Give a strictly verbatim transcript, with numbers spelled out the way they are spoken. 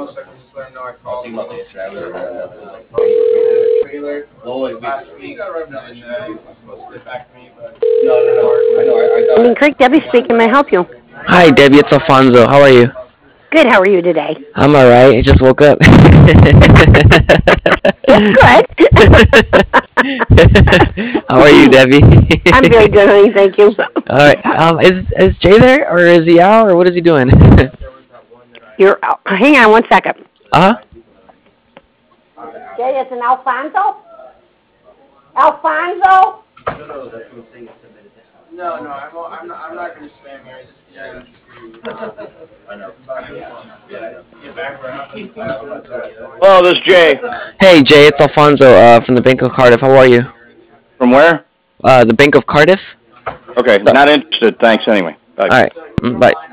now, so I can just let him know I called him. Trailer last week, and uh, he was supposed to get back to me, but no, no, no. I know. I, I I mean, Creek, Debbie speaking. May I help you? Hi, Debbie. It's Alfonso. How are you? Good. How are you today? I'm all right. I just woke up. Good. How are you, Debbie? I'm very good, honey. Thank you. All right. Um, is is Jay there, or is he out, or what is he doing? You're. Uh, hang on one second. Uh huh. Jay, it's an Alfonso. Alfonso. No, no, I'm, I'm not. I'm not gonna spam you. I just, yeah, just. I know. Hello, this is Jay. Hey, Jay. It's Alfonso uh, from the Bank of Cardiff. How are you? From where? Uh, the Bank of Cardiff. Okay, not interested. Thanks anyway. Bye. All right. Mm, bye.